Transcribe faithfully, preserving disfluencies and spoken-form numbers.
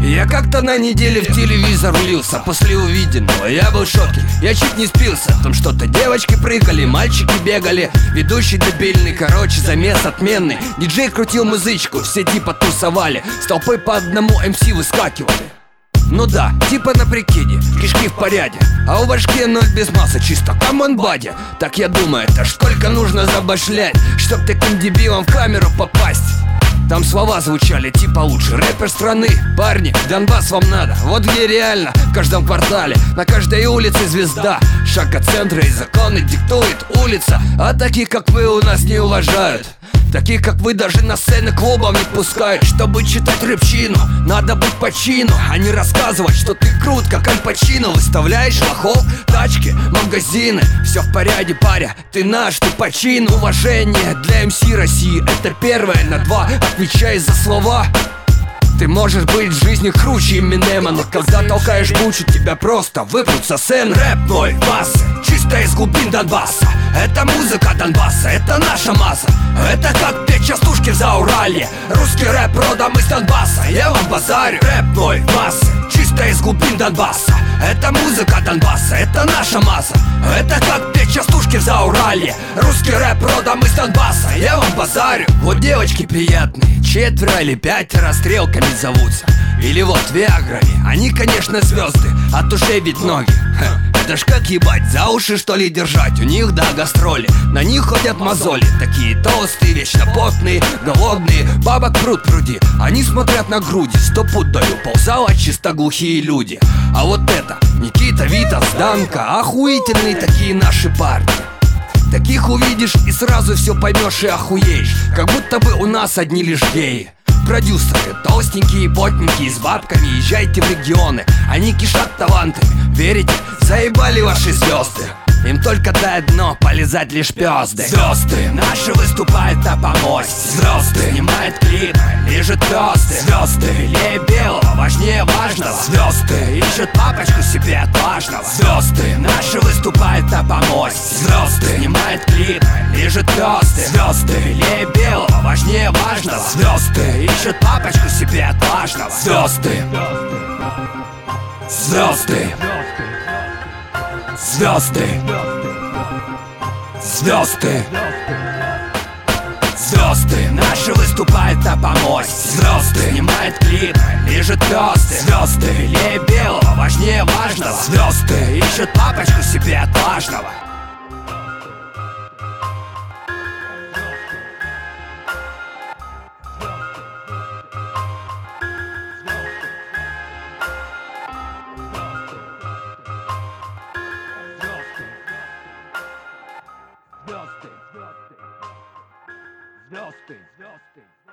Я как-то на неделе в телевизор влился. После увиденного я был в шоке, я чуть не спился. Там что-то девочки прыгали, мальчики бегали. Ведущий дебильный, короче, замес отменный. Диджей крутил музычку, все типа тусовали. С толпой по одному эм си выскакивали. Ну да, типа на прикиде, кишки в порядке, а у башки ноль без массы, чисто камон бади. Так я думаю, это ж сколько нужно забашлять, чтоб таким дебилом в камеру попасть. Там слова звучали типа лучший рэпер страны. Парни, Донбасс вам надо, вот где реально. В каждом квартале, на каждой улице звезда. Шаг от центра и законы диктует улица. А таких как вы у нас не уважают. Таких как вы даже на сцены клубов не пускают. Чтобы читать рэпчину, надо быть по чину, а не рассказывать, что ты крут, как Аль Пачино. Выставляешь лохов, тачки, магазины. Все в порядке, паря, ты наш, ты по чину. Уважение для эм си России, это первое на два. Отвечай за слова. Ты можешь быть в жизни круче Эминема, но когда толкаешь бучу, тебя просто выпрут со сцены. Рэп мой, массы, чисто из глубин Донбасса. Это музыка Донбасса, это наша масса. Это как петь частушки в Зауралье. Русский рэп родом из Донбасса, я вам базарю. Рэп мой, массы, чисто из глубин Донбасса. Это музыка Донбасса, это наша масса. Это как петь частушки в Зауралье. Русский рэп родом из Донбасса, я вам базарю. Вот девочки приятные, четверо или пятеро стрелками зовутся. Или вот виаграми, они, конечно, звезды, от ушей ведь ноги. Ха, это ж как ебать, за уши что ли держать? У них, да, гастроли, на них ходят мозоли. Такие толстые, вечно потные, голодные, бабок пруд пруди. Они смотрят на груди, сто пуд даю, ползала чисто глухие люди. А вот это, Никита, Витас, Данка, охуительные такие наши парни. Таких увидишь и сразу все поймешь и охуеешь. Как будто бы у нас одни лишь геи. Продюсеры, толстенькие, потненькие, с бабками, езжайте в регионы. Они кишат талантами, верите? Заебали ваши звезды. Им только дай дно, полизать лишь пёзды. Звезды наши выступают на помосте. Звезды снимают клипы, лежат пёсты. Звезды белее белого, важнее важного. Звезды ищут папочку себе отважного. Звезды наши выступают на помосте. Звезды снимают клипы, лежат пёсты. Звезды белее белого, важнее важного. Звезды ищут папочку себе отважного. Звезды. Звезды. Звезды. Звезды. Звезды наши выступают на помосте. Звезды снимают клипы, лежат пёсты. Звезды белее белого, важнее важного. Звезды ищут папочку себе отважного. Звезды, звезды, звезды, звезды.